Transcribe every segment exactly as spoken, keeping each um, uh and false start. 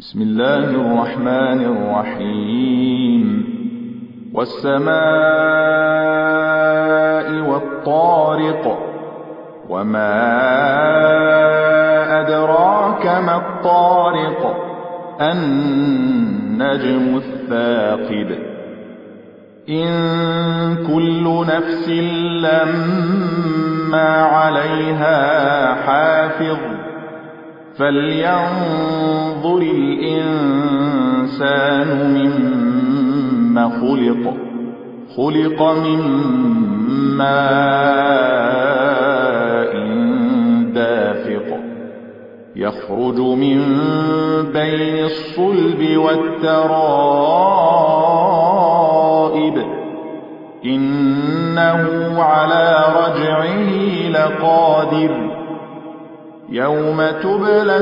بسم الله الرحمن الرحيم والسماء والطارق وما أدراك ما الطارق النجم الثاقب إن كل نفس لما عليها حافظ فلينظر الإنسان مما خلق خلق من ماء دافق يخرج من بين الصلب والترائب إنه على رجعه لقادر يوم تبلى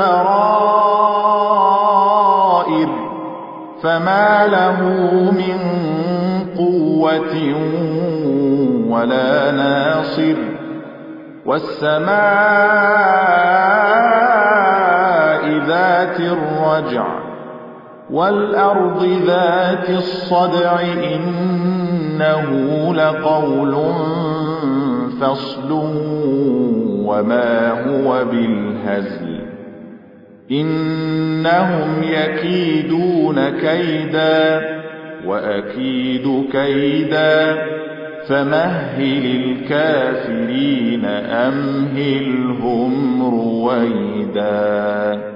السرائر فما له من قوة ولا ناصر والسماء ذات الرجع والأرض ذات الصدع إنه لقول فصل وما هو بالهزل إنهم يكيدون كيدا وأكيد كيدا فمهل الكافرين أمهلهم رويدا.